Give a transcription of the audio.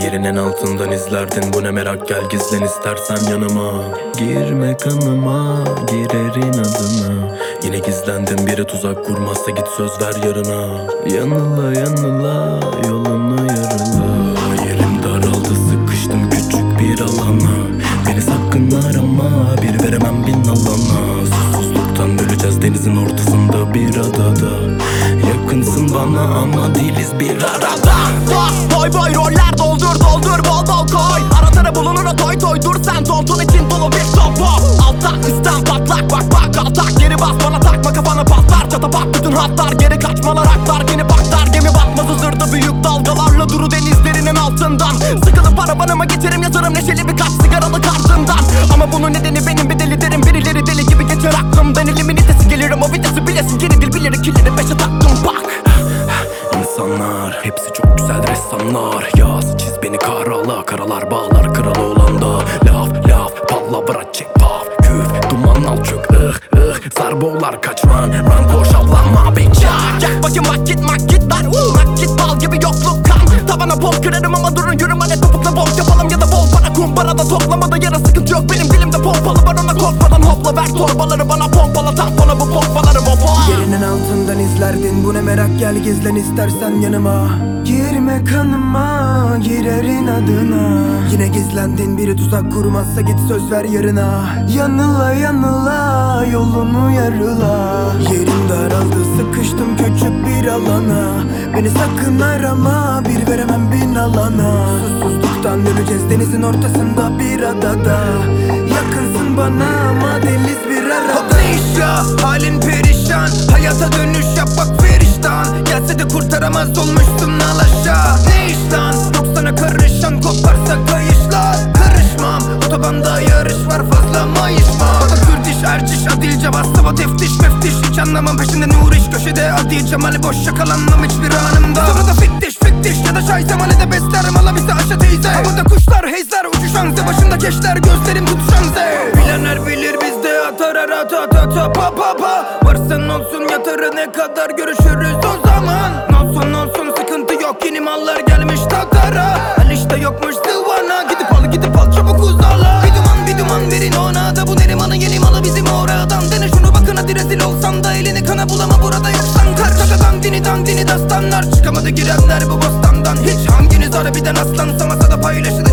Yerin en altından izlerdin, bu ne merak, gel gizlen istersen yanıma. Girme kanıma, girerin adına. Yine gizlendim, biri tuzak kurmazsa git söz ver yarına. Yanıla yanıla, yolunu yarıla. Yerim daraldı, sıkıştım küçük bir alana. Beni sakın arama, bir veremem bin alana. Susuzluktan öleceğiz denizin ortasında bir adada. Yakınsın bana ama değiliz bir arada. Boy boy roller doldur doldur bol bol koy. Aratara bulunur o toy toy, dur sen tontun için dolu bir topu. Alttan üstten patlak bak bak atak, geri bas bana takma kafana patlar. Çata bak bütün hatlar, geri kaçmalar aklar. Yeni baklar gemi batmaz hızırda büyük dalgalarla duru denizlerinin altından. Sıkılıp arabanıma geçerim, yazarım neşeli birkaç sigaralı kartından. Ama bunun nedeni benim bir deli derim, birileri deli gibi geçer aklımdan. Elimin itesi gelirim o vitesi bilesin, geri dil bilir killeri beşe taktım bak. İnsanlar hepsi çok güzel ressamlar. Yaz çiz beni karala, karalar bağlar kralı olan da. Laf palavra çek paf küf duman al çök sarbolar kaç run koş avlanma bekçak. Yak bakayım mak lan mak bal gibi yokluk kan. Tavana pol kırarım ama durun yürüm hadi topukla bol yapalım ya da bol para kumbarada toplamada yara sıkıntı yok benim dilimde pompalı var ona korkmadan hopla ver torbaları bana pompala tampona bu pompaları baba. Yerinin altından izlerdin, bu ne merak, gel gizlen istersen yanıma. Girme kanıma, girerin adına. Yine gizlendin, biri tuzak kurmazsa git söz ver yarına. Yanıla yanıla, yolunu yarıla. Yerim daraldı, sıkıştım küçük bir alana. Beni sakın arama, bir veremem bin alana. Susuzluktan öleceğiz denizin ortasında bir adada. Yakınsın bana ama deliz bir arada. Ne iş ya, halin perişan. Hayata dönüş yap bak feriştan. Gelse de kurtaramaz olmuşsun al aşağı. Ne iş lan, yok sana karışan, koparsa kayışlar. Karışmam, otobanda yarış var fazla mayışma. Bana Kürdiş, Erciş, Adil, Cevaz, Sava, teftiş, meftiş. Hiç anlamam peşinde Nuriş, köşede Adi, Cemal'i boş yakalanmam hiçbir anımda. Sonra da fittiş, ya da şahizemale de beslerim ala bize aşa teyze. Havada kuşlar, heyzler, uçuşan ze, başımda keşler, gözlerim tutuşan ze. Bilenler bilir bizde atar ara ta ta ta pa pa pa. Varsın olsun yatarı ne kadar görüşürüz o zaman. Olsun sıkıntı yok, yeni mallar gelmiş tatara. El işte yokmuş zıvana, gidip al çabuk uzala. Bir duman verin ona da bu nerimanı yeni malı bizim oradan. Dene şunu bakın hadi rezil olsan da elini kana bulama burada yoksan kaç. Şakadan dini dastanlar, çıkamadı girenler bu bostandan. Hiç hanginiz harbiden aslansa masada paylaşın